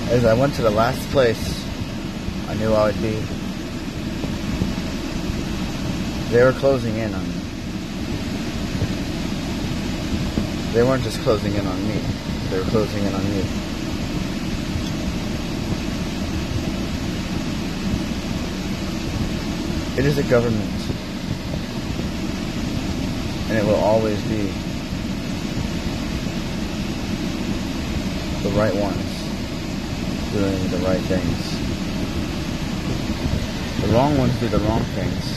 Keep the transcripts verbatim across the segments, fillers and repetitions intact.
is I went to the last place I knew I would be. They were closing in on me. They weren't just closing in on me, they were closing in on you. It is a government, and it will always be the right ones doing the right things. The wrong ones do the wrong things.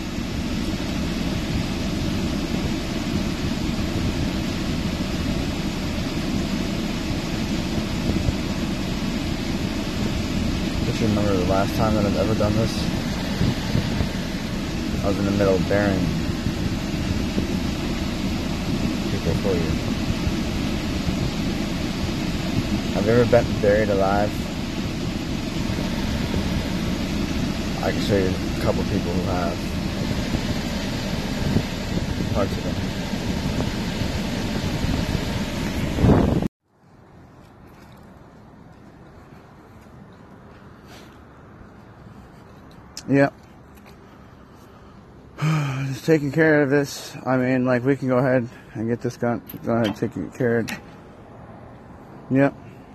Just remember the last time that I've ever done this, I was in the middle of burying people for you. Have you ever been buried alive? I can show you a couple people who have. Parts of them. Yep. Just taking care of this. I mean, like, we can go ahead and get this gun. Go ahead and take it care of. Yep.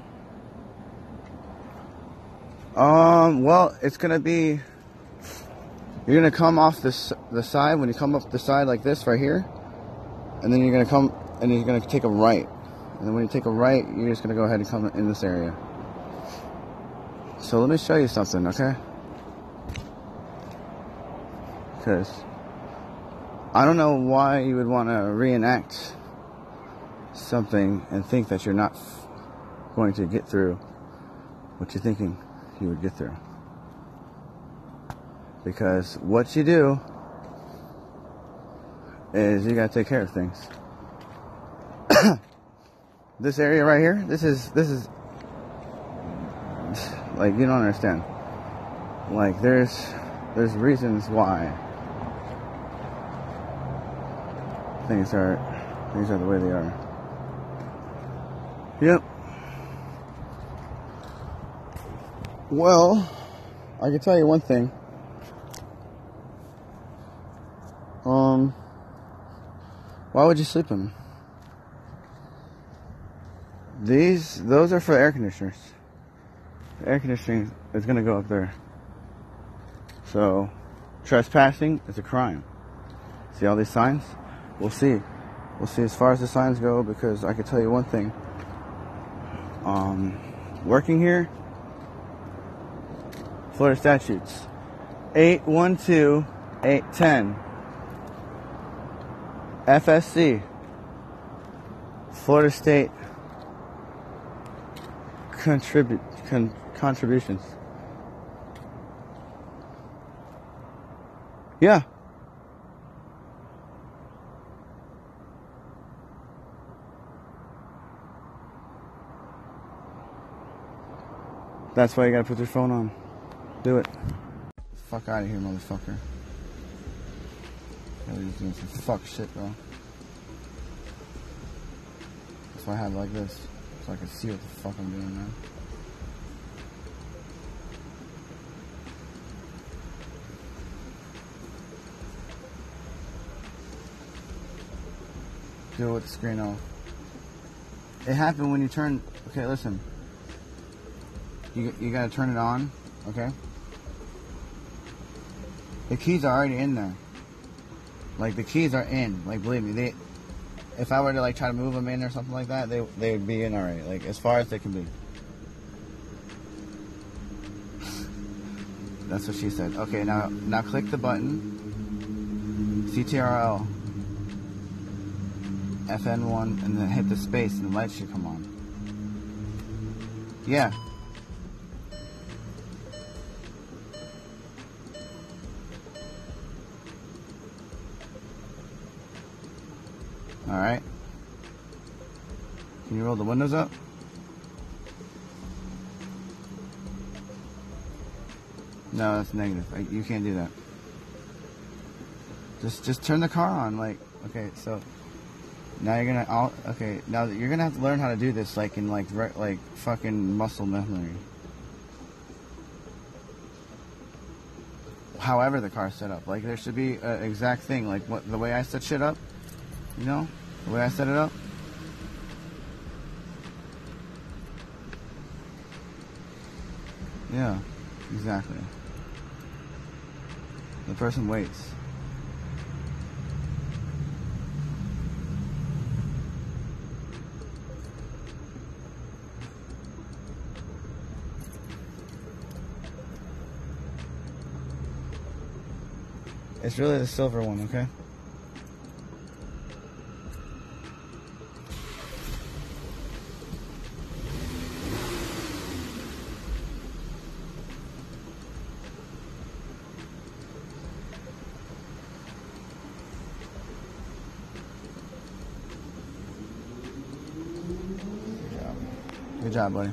Um, well, it's gonna be, you're gonna come off this, the side, when you come up the side like this right here, and then you're gonna come, and you're gonna take a right. And then when you take a right, you're just gonna go ahead and come in this area. So let me show you something, okay? Because I don't know why you would want to reenact something and think that you're not f going to get through what you're thinking you would get through. Because what you do is you gotta take care of things. This area right here, this is, this is, like, you don't understand. Like, there's, there's reasons why things are, things are the way they are. Yep. Well, I can tell you one thing. Um, why would you sleep in them? These, those are for air conditioners. The air conditioning is going to go up there. So, trespassing is a crime. See all these signs? We'll see. We'll see as far as the signs go, because I can tell you one thing. Um, working here, Florida statutes, eight one two eight ten. F S C, Florida State contribute con, contributions. Yeah. That's why you gotta put your phone on. Do it. Fuck out of here, motherfucker. You're doing some fuck shit, bro. That's why I have it like this, so I can see what the fuck I'm doing, man. Do it with the screen off. It happened when you turn. Okay, listen. You you gotta turn it on, okay? The keys are already in there. Like, the keys are in. Like, believe me, they. If I were to, like, try to move them in or something like that, they they would be in already. Like, as far as they can be. That's what she said. Okay, now now click the button. C T R L. F N one, and then hit the space, and the light should come on. Yeah. Alright. Can you roll the windows up? No, that's negative. You can't do that. Just just turn the car on, like, okay, so Now you're gonna, all, okay, now you're gonna have to learn how to do this, like, in, like, re, like, fucking muscle memory. However the car's set up. Like, there should be an exact thing, like, what the way I set shit up, you know? The way I set it up. Yeah, exactly. The person waits. It's really the silver one, okay? Good job. Good job, buddy.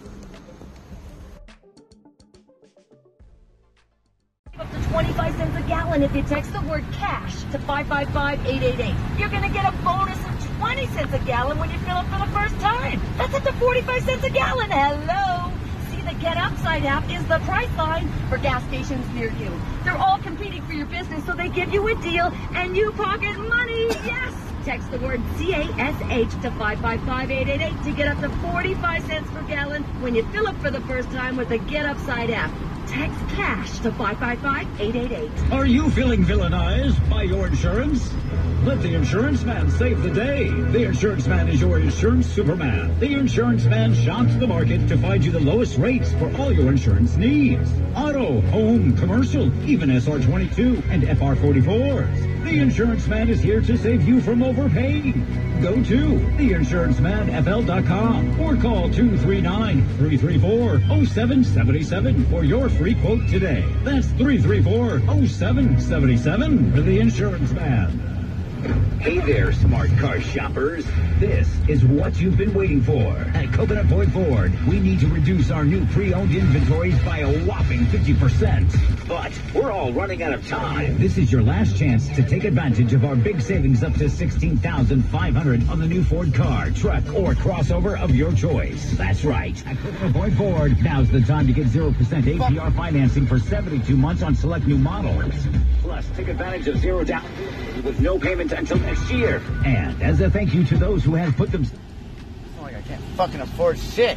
Up to twenty-five cents a gallon if you text the word cash to five five five, eight eight eight. You're going to get a bonus of twenty cents a gallon when you fill up for the first time. That's up to forty-five cents a gallon. Hello. See, the Get Upside app is the price line for gas stations near you. They're all competing for your business, so they give you a deal and you pocket money. Yes. Text the word C A S H to five five five, eight eight eight to get up to forty-five cents per gallon when you fill up for the first time with the Get Upside app. Text cash to five five five, eight eight eight. Are you feeling villainized by your insurance? Let the insurance man save the day. The insurance man is your insurance superman. The insurance man shops the market to find you the lowest rates for all your insurance needs. Auto, home, commercial, even S R twenty-two and F R forty-fours. The insurance man is here to save you from overpaying. Go to the insurance man F L dot com or call two three nine, three three four, oh seven seven seven for your free quote today. That's three three four, oh seven seven seven for the insurance man. Hey there, smart car shoppers. This is what you've been waiting for. At Coconut Point Ford, we need to reduce our new pre-owned inventories by a whopping fifty percent. But we're all running out of time. This is your last chance to take advantage of our big savings up to sixteen thousand five hundred dollars on the new Ford car, truck, or crossover of your choice. That's right. At Coconut Point Ford, now's the time to get zero percent A P R financing for seventy-two months on select new models. Plus, take advantage of zero down with no payment until next year. And as a thank you to those who have put them... It's not like I can't fucking afford shit.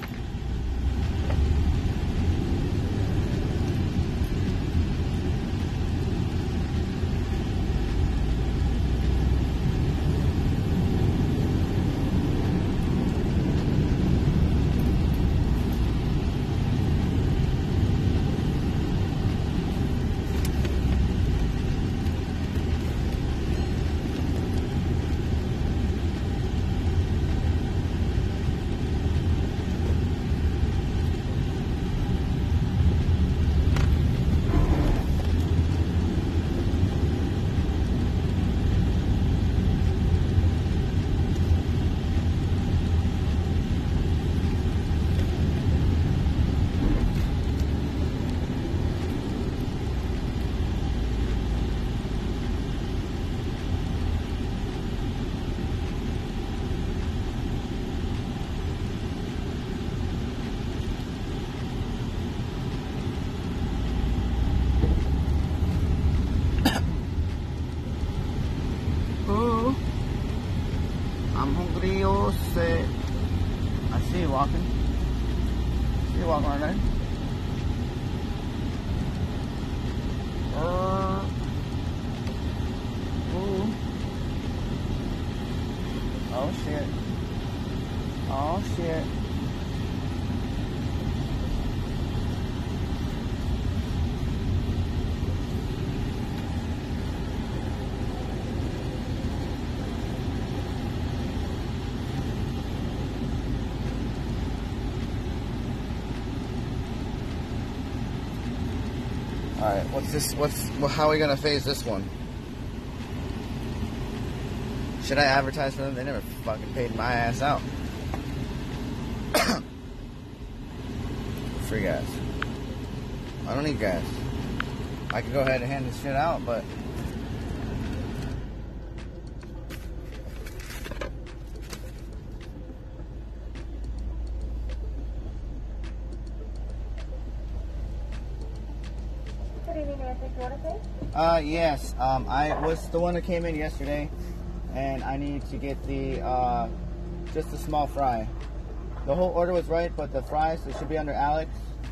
I see you walking. I see you walking right there. Uh, ooh. Oh shit. Oh shit. Alright, what's this, what's, well, how are we gonna phase this one? Should I advertise for them? They never fucking paid my ass out. Free gas. I don't need gas. I could go ahead and hand this shit out, but I take your order, please? Uh, yes. Um, I was the one that came in yesterday, and I need to get the uh, just a small fry. The whole order was right, but the fries, it should be under Alex.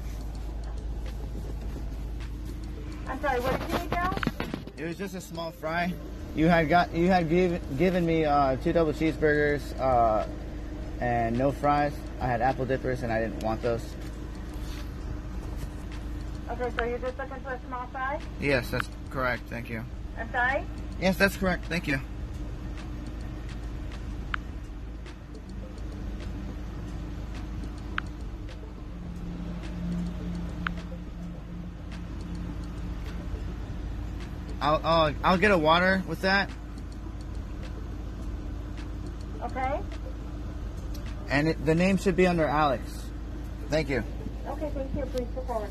I'm sorry, what did you need now? It was just a small fry. You had got you had give, given me uh, two double cheeseburgers uh, and no fries. I had apple dippers, and I didn't want those. Okay, so you're just looking for a small fry? Yes, that's correct. Thank you. I'm sorry? Yes, that's correct. Thank you. I'll, I'll, I'll get a water with that. Okay. And it, the name should be under Alex. Thank you. Okay, thank you. Please go forward.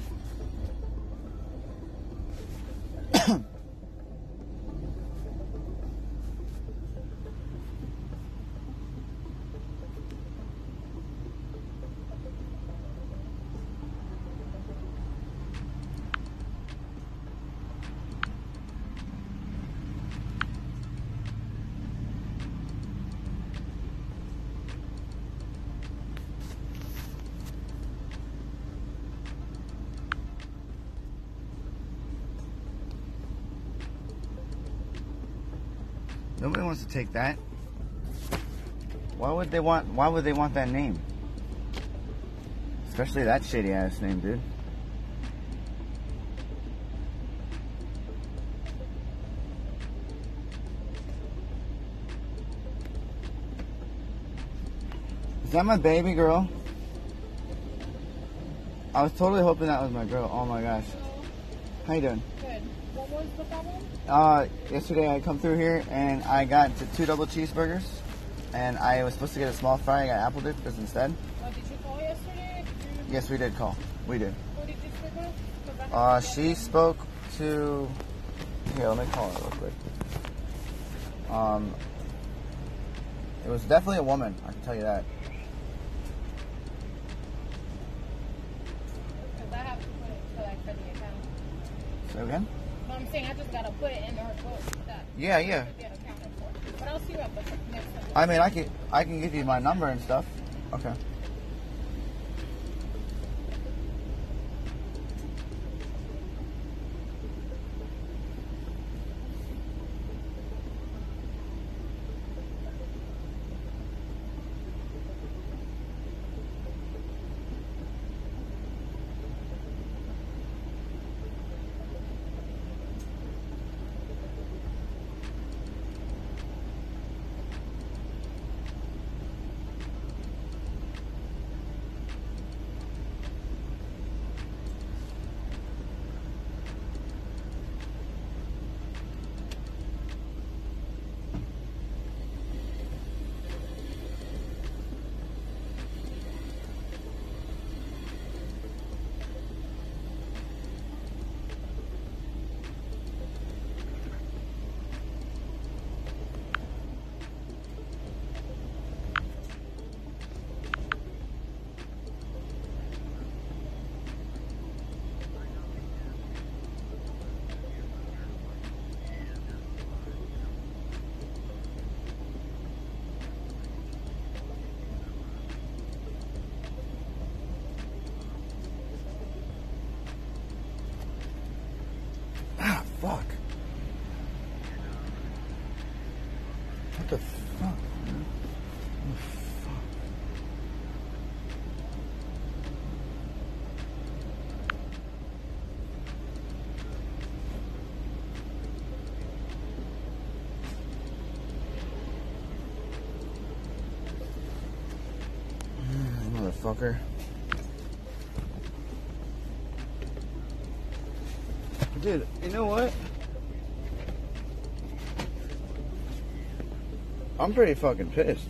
Nobody wants to take that. Why would they want? Why would they want that name? Especially that shitty ass name, dude. Is that my baby girl? I was totally hoping that was my girl. Oh my gosh. How you doing? Good. What was the problem? Uh, yesterday I come through here and I got to two double cheeseburgers, and I was supposed to get a small fry. I got apple dippers instead. Uh, did you call yesterday? Did you... Yes, we did call. We did. Who did you speak with? 'Cause I have Uh, to she get spoke to. Here, let me call her real quick. Um, it was definitely a woman. I can tell you that. them, 'cause I have to put it for, like, for the account. Say again? But I'm saying I just gotta put it in her book that Yeah, yeah. should get accounted for. But I'll see you at the next time. I mean, I can I can give you my number and stuff. Okay. Fuck. What the fuck, man? What the fuck? Mm, motherfucker. Dude, you know what? I'm pretty fucking pissed.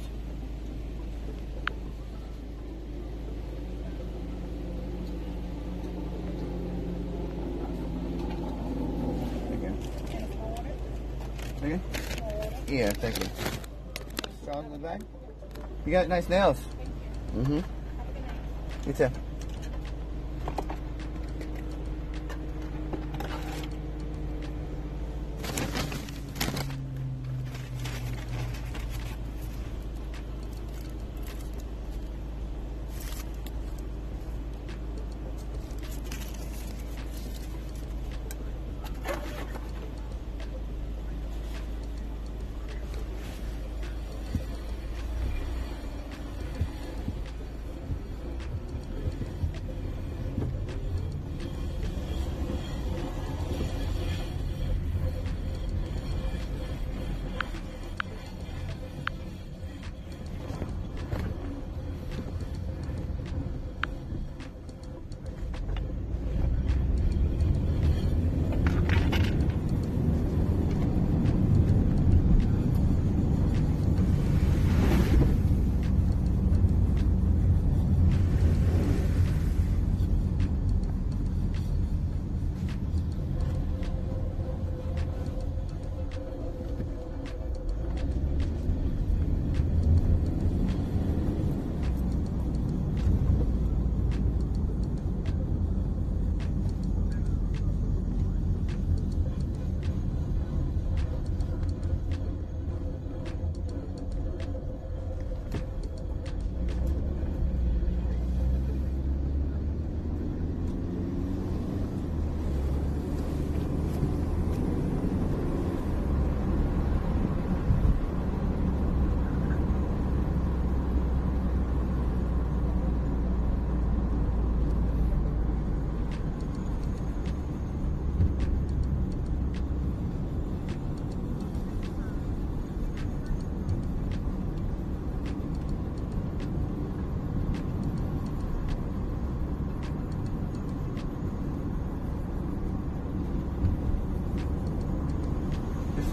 Again. Again? Yeah, thank you. Straws in the bag? You got nice nails. Mm-hmm. You too.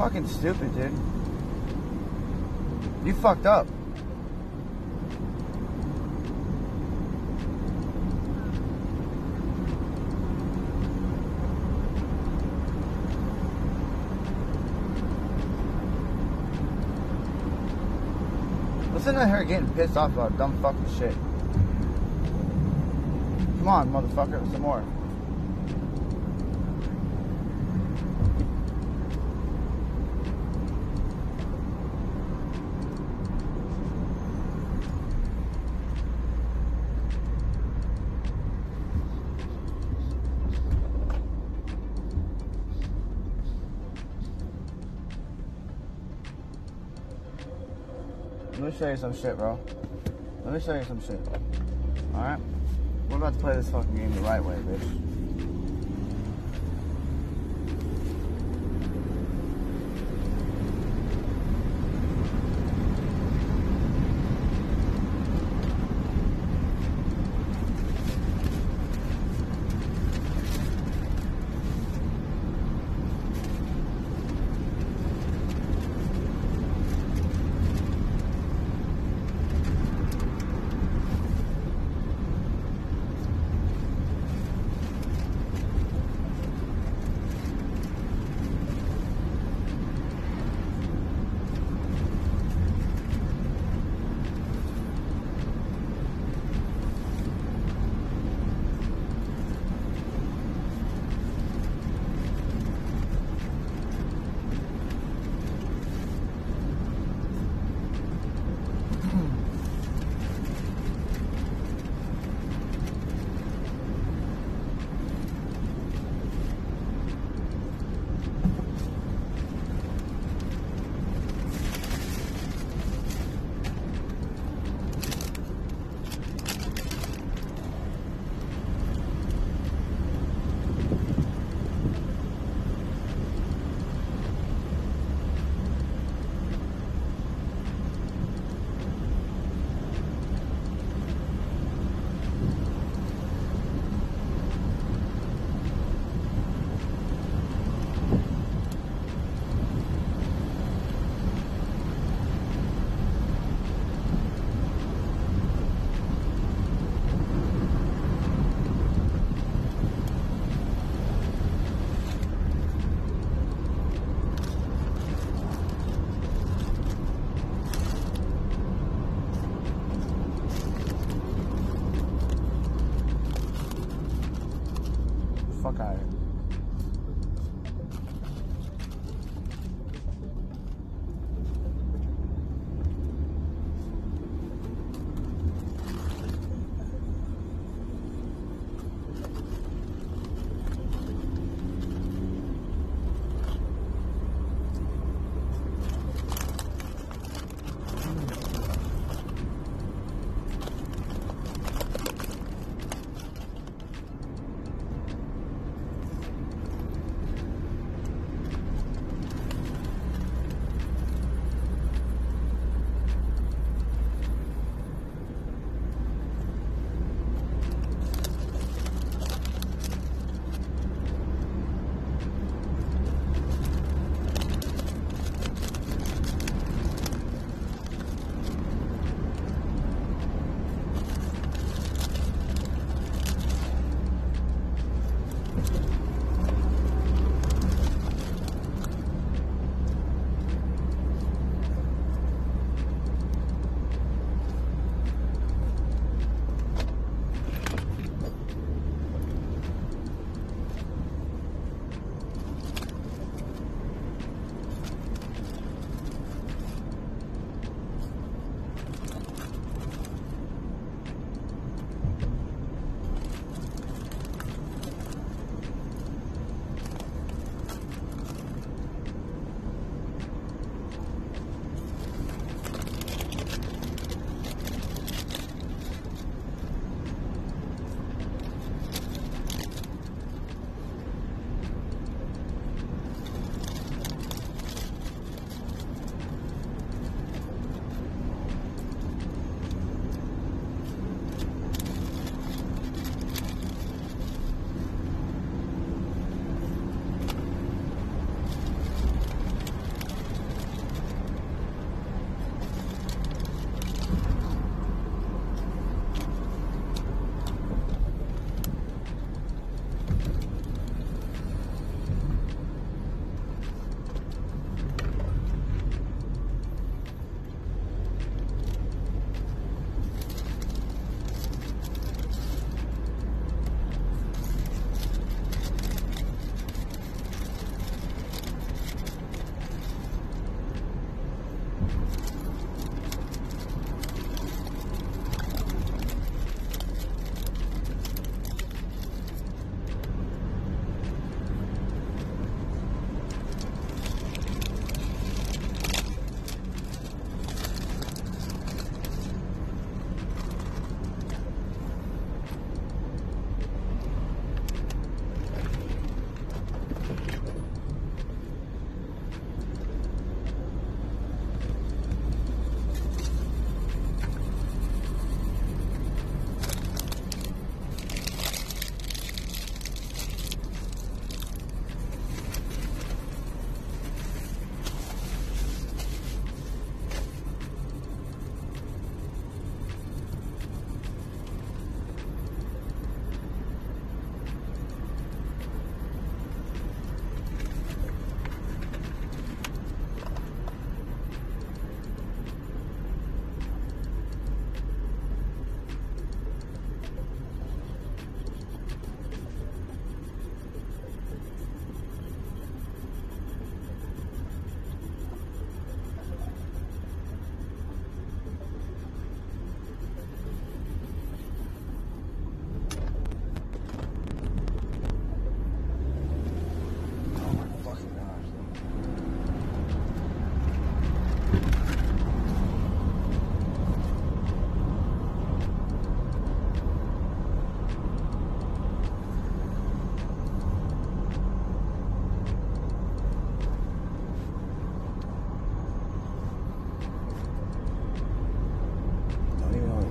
fucking stupid, dude. You fucked up. Listen to her getting pissed off about dumb fucking shit. Come on, motherfucker, some more. Let me show you some shit, bro. Let me show you some shit. Alright? We're about to play this fucking game the right way, bitch.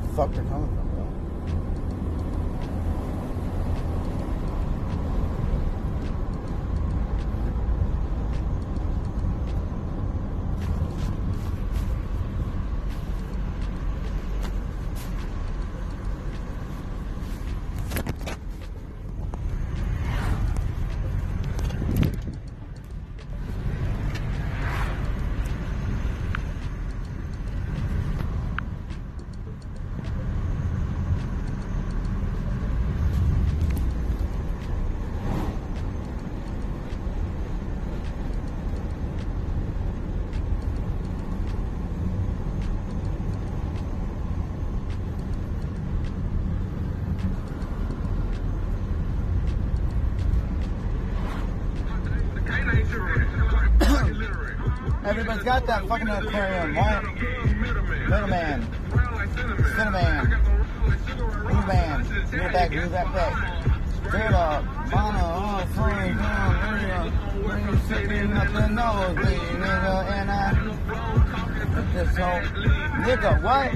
fuck they're coming from, bro. Everybody's got that fucking aquarium. What? Middleman. Cinnamon. Middleman. You're back, you're back, back. Straight up. Mono, oh, sorry, down, area. When you sitting up the nose, nigga, and I. This whole. Nigga, what?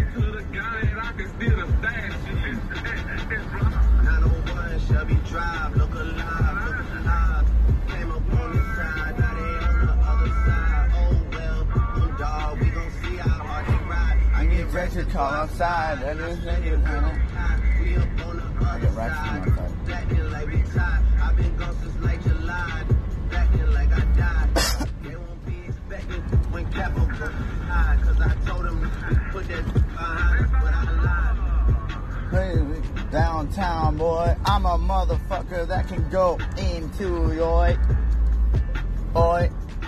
nine oh one Shelby Drive, look alive, look alive. Came up on the side, now they on the other side. Oh well, oh dog, we gon' see how hard they ride. I get ready to call outside, that is nigga, man. We up on the other side, acting like we tied. I've been gone since like July, acting like I died. They won't be expecting when Capo goes high, cause I told them to put that behind, but I lied. Hey, downtown, boy, I'm a motherfucker that can go into your oi.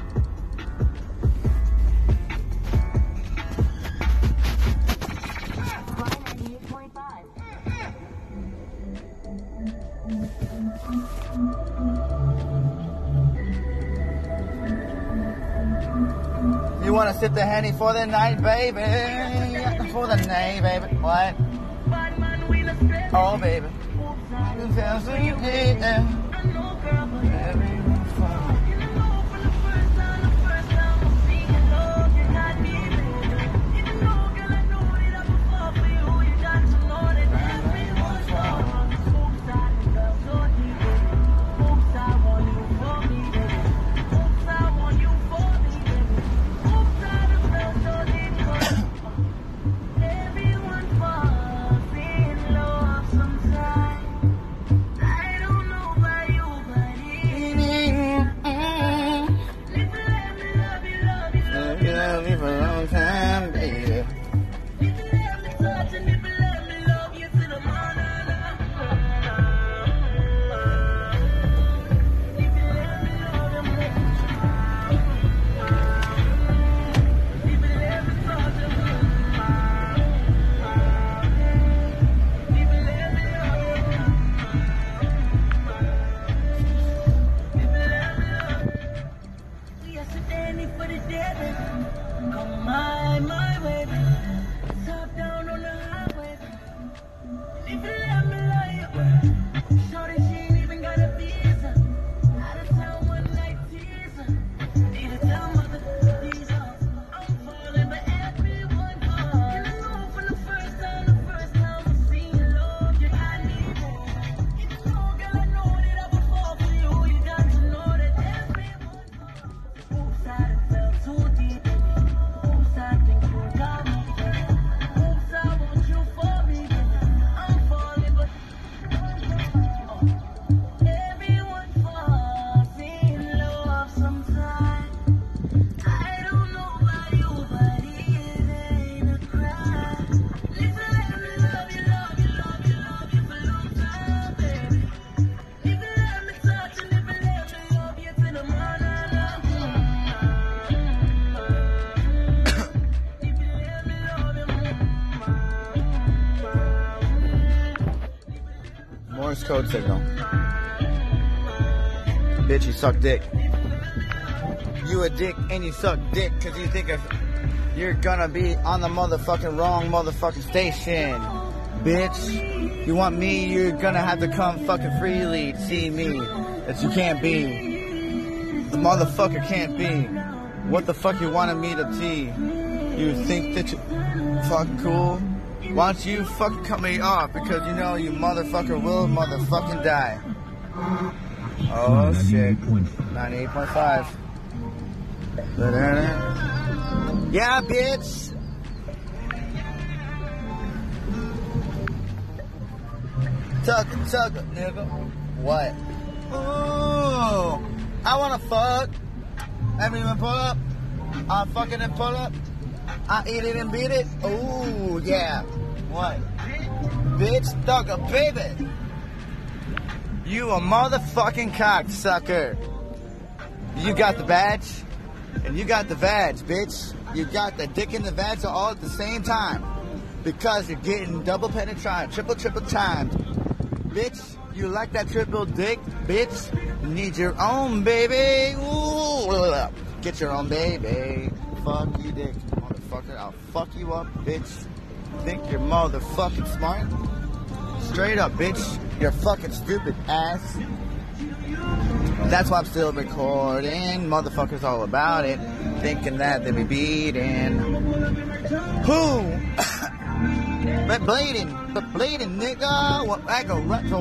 You want to sip the Henny for the night, baby? For the night, baby. What? Oh, baby. Morse code signal. Bitch, you suck dick. You a dick and you suck dick because you think if you're gonna be on the motherfucking wrong motherfucking station. Bitch, you want me, you're gonna have to come fucking freely to see me. That you can't be. The motherfucker can't be. What the fuck you wanted me to see? You think that you fucking cool? Why don't you fucking cut me off? Because you know you motherfucker will motherfucking die. Oh shit. ninety-eight point five. Yeah, bitch. Tuck it, tuck it, nigga. What? Ooh, I wanna fuck. Everyone pull up. I fucking and pull up. I eat it and beat it. Ooh, yeah. What? Bitch, thugger, baby. You a motherfucking cocksucker. You got the badge, and you got the vag, bitch. You got the dick and the vag all at the same time. Because you're getting double penetrated, triple, triple times. Bitch, you like that triple dick, bitch? You need your own baby. Ooh, get your own baby. Fuck you, dick, motherfucker. I'll fuck you up, bitch. Think you're motherfucking smart? Straight up, bitch. You're fucking stupid ass. That's why I'm still recording. Motherfuckers all about it. Thinking that they be beating. Who? But bleeding. But bleeding, nigga. What I go retro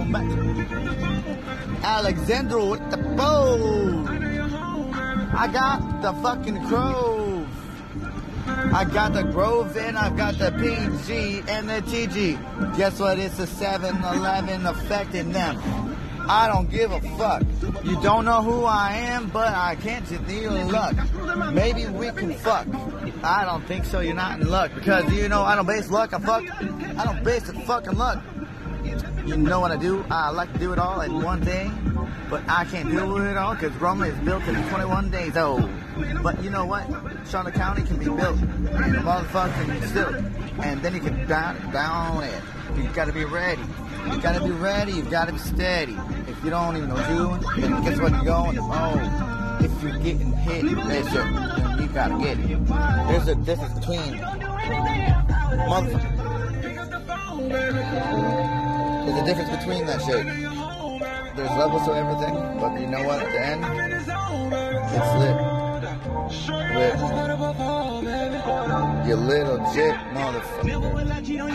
Alexandro with the bow. I got the fucking Grove. I got the Grove and I've got the P G and the T G. Guess what? It's the seven eleven affecting them. I don't give a fuck. You don't know who I am, but I can't deal in luck. Maybe we can fuck. I don't think so. You're not in luck because you know I don't base luck on fuck. I don't base it fucking luck. You know what I do? I like to do it all in one day, but I can't do it all because Roma is built in twenty-one days old. But you know what? Charlotte County can be built in a motherfucking still, and then you can down down it. You gotta be ready. You gotta be ready. You gotta be steady. If you don't even know what you're doing, then guess what? You're going. Oh, if you're getting hit, there's a, you gotta get it. There's a difference between motherfucker. There's a difference between that shit. There's levels to everything, but you know what? At the end, it's lit. Lit. You little jit motherfucker.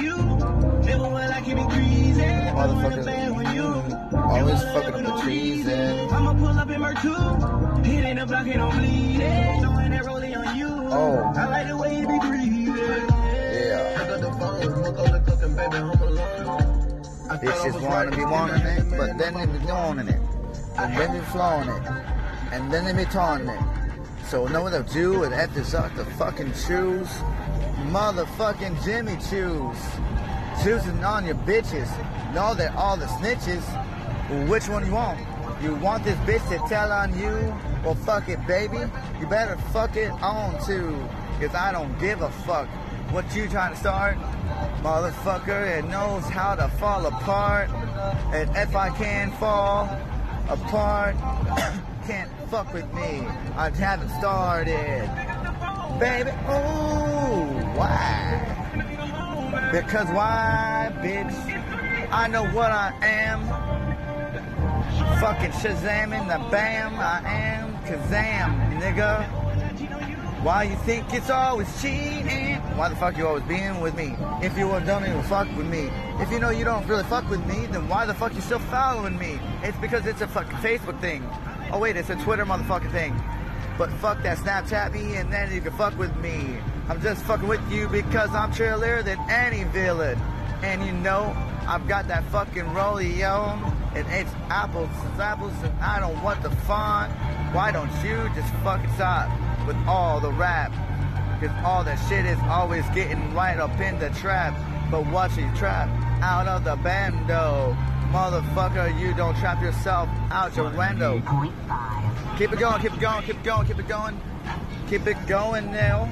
Motherfuckers always fucking up the trees and I'ma pull up in my two. It ain't a block and I'm bleeding. Knowing that rolling on you. Oh. I like the way you be breathing. Yeah. I got the phone, look on the cooking, baby, home alone. Bitches wanna be wanting it, but then they be wanting it. And then they flowing it. And then they be taunting it. So know what they'll do and have to suck the fucking shoes. Motherfucking Jimmy Choos. Choosing on your bitches. Know that all the snitches. Well, which one you want? You want this bitch to tell on you? Well, fuck it, baby. You better fuck it on too. Cause I don't give a fuck what you trying to start. Motherfucker, it knows how to fall apart. And if I can fall apart, can't fuck with me. I haven't started. Baby, ooh, why? Because why, bitch? I know what I am. Fucking Shazamin' the bam, I am Kazam, nigga. Why you think it's always cheating? Why the fuck you always being with me? If you don't even fuck with me. If you know you don't really fuck with me, then why the fuck you still following me? It's because it's a fucking Facebook thing. Oh wait, it's a Twitter motherfucking thing. But fuck that, Snapchat me and then you can fuck with me. I'm just fucking with you because I'm triller than any villain. And you know, I've got that fucking rollie-on. And it's apples, it's apples, and I don't want the fun. Why don't you just fucking stop with all the rap? Cause all that shit is always getting right up in the trap. But watch you trap out of the bando. Motherfucker, you don't trap yourself out your window. Keep it going, keep it going, keep it going, keep it going. Keep it going now.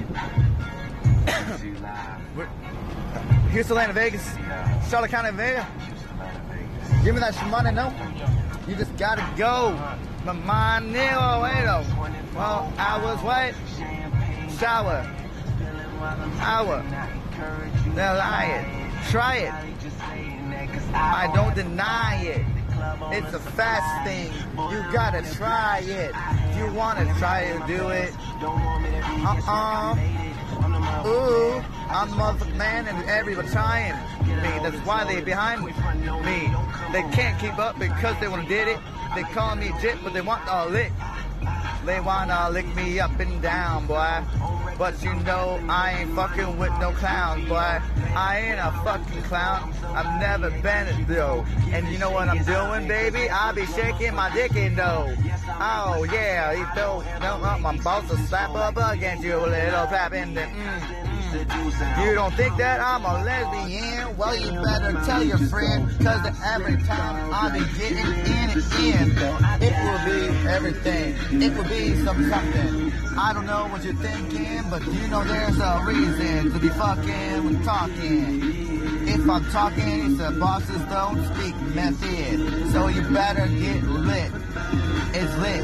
Houston, Atlanta, Vegas, Charlotte County, Vegas. Give me that money, no? You just gotta go. My mind, no, wait, oh. Well, I was wait. Shower. Hour. They'll lie it. Try it. I don't deny it. It's a fast thing. You gotta try it. If you wanna try to do it. Uh-uh. Ooh, I'm the motherfucking man and everybody's trying me. That's why they behind me. They can't keep up because they wanna did it. They call me jit, but they want a lick. They wanna lick me up and down, boy. But you know I ain't fucking with no clowns, boy. I ain't a fucking clown. I've never been it though. And you know what I'm doing, baby? I be shaking my dick in though. Oh yeah, you don't don't want my balls to slap up against you, a little tap in the mm, mm. You don't think that I'm a lesbian? Well, you better tell your friend, cause every time I be getting in it in, it will be everything. It will be some something. I don't know what you're thinking, but you know there's a reason to be fucking with talking. If I'm talking, it's the bosses don't speak method. So you better get lit. It's lit.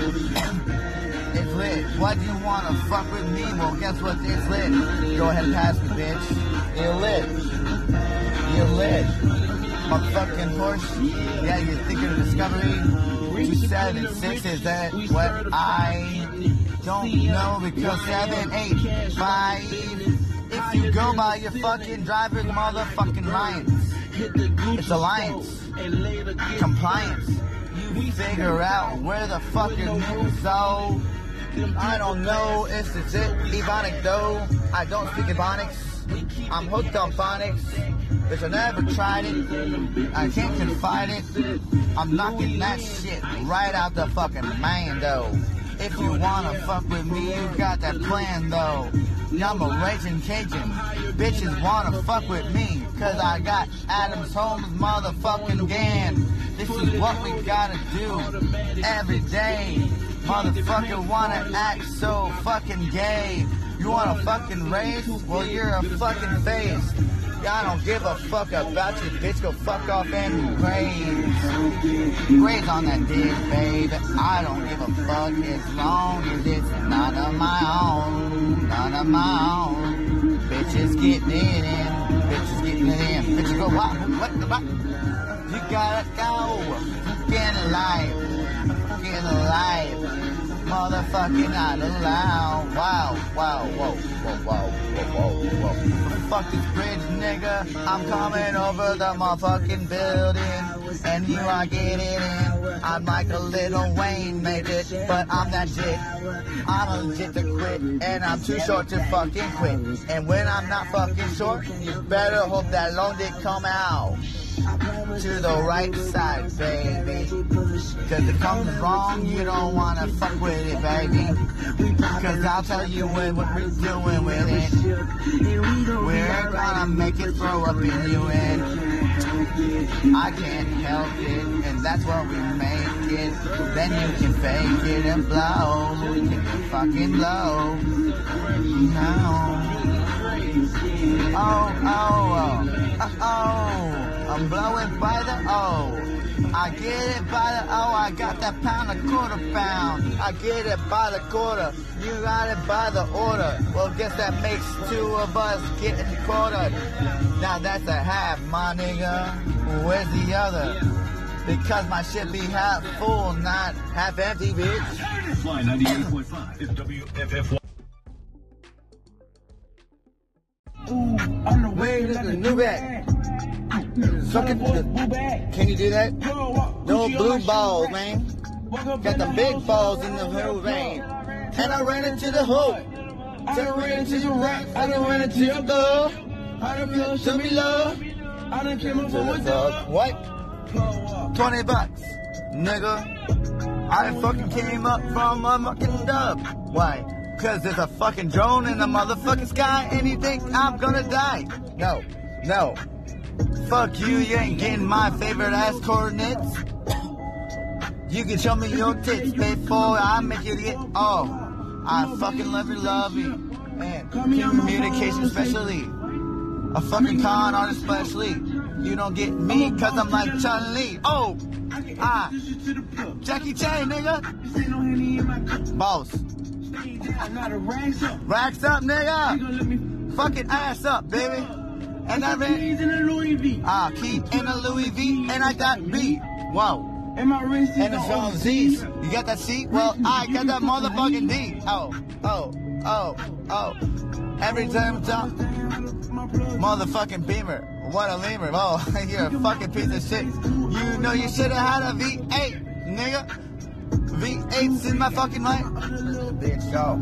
It's lit. Why do you want to fuck with me? Well, guess what? It's lit. Go ahead and pass me, bitch. You're lit. You're lit. A fucking horse. Yeah, you're thinking of Discovery. Two, seven, six, is that what I don't know? Because seven, eight, five. If you go by your fucking driver's motherfucking lines, it's alliance, compliance. You figure out where the fucking news go. I don't know if it's it, Ebonic though. I don't speak Ebonics. I'm hooked on phonics. If I never tried it, I can't confide it. I'm knocking that shit right out the fucking man though. If you wanna fuck with me, you got that plan though. I'm a raging Cajun. Bitches wanna fuck with me, cause I got Adams Holmes motherfucking gang. This is what we gotta do every day. Motherfucker wanna act so fucking gay. You wanna fucking race? Well, you're a fucking face. I don't give a fuck about you, bitch. Go fuck off and graze. Graze on that dick, babe. I don't give a fuck as long as it's none of my own. None of my own. Bitches getting it in. Bitches getting it in. Bitches go, what? What the fuck? You gotta go. Get alive. Get alive. Motherfucking out loud. Wow, wow, whoa, whoa, whoa, whoa, whoa, whoa. Fuck this bridge, nigga. I'm coming over the motherfucking building. And you are getting in. I'm like a little Wayne made it, but I'm that shit. I'm legit to quit, and I'm too short to fucking quit. And when I'm not fucking short, you better hope that long dick come out. To the right side, baby. Cause if it comes wrong, you don't wanna fuck with it, baby. Cause I'll tell you what, what we're doing with it. We're gonna make it throw up in you, and I can't help it, and that's what we make it. Then you can fake it and blow. You can fucking blow. No. Oh, oh, oh, oh. I'm blowing by the O. I get it by the O. I got that pound a quarter pound. I get it by the quarter. You got it by the order. Well, guess that makes two of us getting quartered. Now that's a half, my nigga. Where's the other? Because my shit be half full, not half empty, bitch. Fly ninety-eight point five W F F Y. Ooh, on the way, Look look at the at new bag. Suck it. Can you do that? No blue balls, man. Got the big balls in the whole vein. And I ran into the hoop. I done ran into your rock. I done ran into your girl. I done feel show me love. I done came up for what's up. What? twenty bucks, nigga. I done fucking came up from a fucking dub. Why? Cause there's a fucking drone in the motherfucking sky and you think I'm gonna die. No, no. Fuck you, you ain't getting my favorite ass coordinates. You can show me your tits before I make you get, oh, I fucking love you, love you. Man, communication especially. A fucking con artist especially. You don't get me cause I'm like Chun-Li. Oh, ah, Jackie Chan, nigga. Boss. Racks up, nigga. Fucking ass up, baby. And I ran. Ah, key in a Louis V, and I got B. Wow. And it's on Z's. You got that C? Well, I got that motherfucking D. Oh, oh. oh, oh. Every time I'm talking, motherfucking Beamer. What a lemur. Oh, you're a fucking piece of shit. You know you should have had a V eight, nigga. V eight's in my fucking life. Bitch, yo.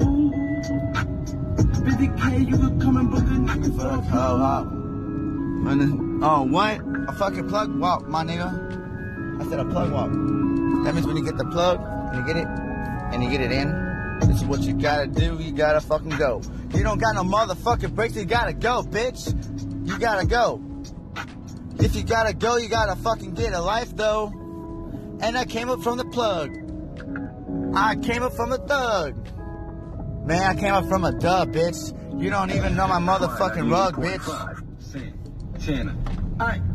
fifty K, you could come and book a nigga for a Oh, wow. Oh, what? A fucking plug walk, my nigga. I said a plug walk. That means when you get the plug, and you get it, and you get it in, this is what you gotta do. You gotta fucking go. You don't got no motherfucking brakes, you gotta go, bitch. You gotta go. If you gotta go, you gotta fucking get a life, though. And I came up from the plug. I came up from a thug. Man, I came up from a dub, bitch. You don't even know my motherfucking rug, bitch. Alright.